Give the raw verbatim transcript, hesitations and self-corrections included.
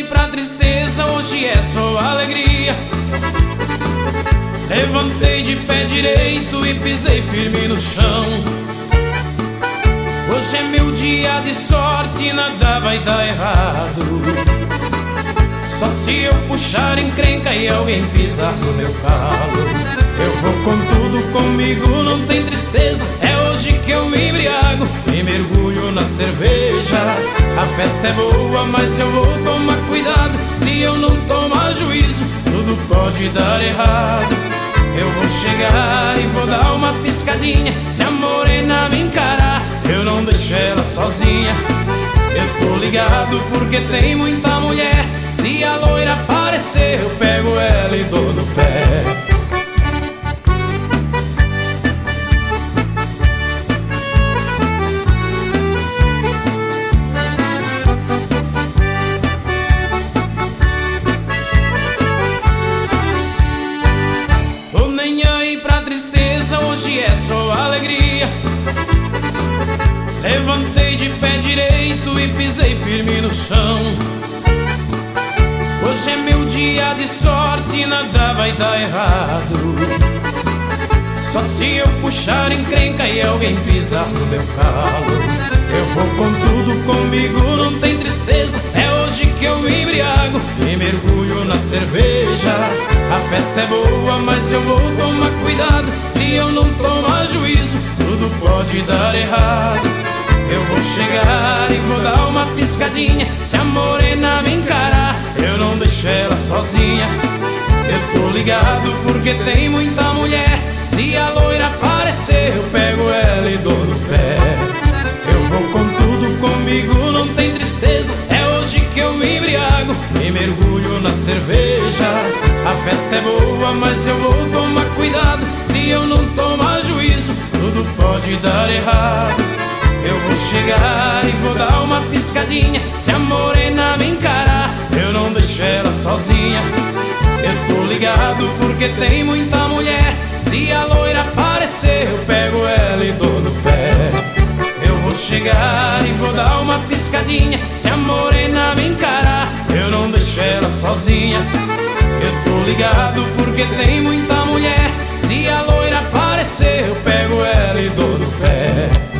aí pra tristeza, hoje é só alegria. Levantei de pé direito e pisei firme no chão. Hoje é meu dia de sorte, nada vai dar errado. Só se eu puxar encrenca e alguém pisar no meu calo. Eu vou com tudo comigo, não tem tristeza. É hoje que eu me embriago e mergulho na cerveja. A festa é boa, mas eu vou tomar cuidado. Se eu não tomar juízo, tudo pode dar errado. Eu vou chegar e vou dar uma piscadinha. Se a morena me encarar, eu não deixo ela sozinha. Eu tô ligado porque tem muita mulher. Se a loira aparecer, eu pego ela e dou no pé. Tô nem aí pra tristeza, hoje é só alegria. Levantei de pé direito e pisei firme no chão. Hoje é meu dia de sorte, nada vai dar errado. Só se eu puxar encrenca e alguém pisar no meu calo. Eu vou com tudo comigo, não tem tristeza. É hoje que eu me embriago e mergulho na cerveja. A festa é boa, mas eu vou tomar cuidado. Se eu não tomar juízo, tudo pode dar errado. Eu vou chegar e vou dar uma piscadinha. Se a morena me encarar, eu não deixo ela sozinha. Eu tô ligado porque tem muita mulher. Se a loira aparecer, eu pego ela e dou no pé. Eu vou com tudo comigo, não tem tristeza. É hoje que eu me embriago e mergulho na cerveja. A festa é boa, mas eu vou tomar cuidado. Se eu não tomar juízo, tudo pode dar errado. Eu vou chegar e vou dar uma piscadinha. Se a morena me encarar, eu não deixo ela sozinha. Eu tô ligado porque tem muita mulher. Se a loira aparecer, eu pego ela e dou no pé. Eu vou chegar e vou dar uma piscadinha. Se a morena me encarar, eu não deixo ela sozinha. Eu tô ligado porque tem muita mulher. Se a loira aparecer, eu pego ela e dou no pé.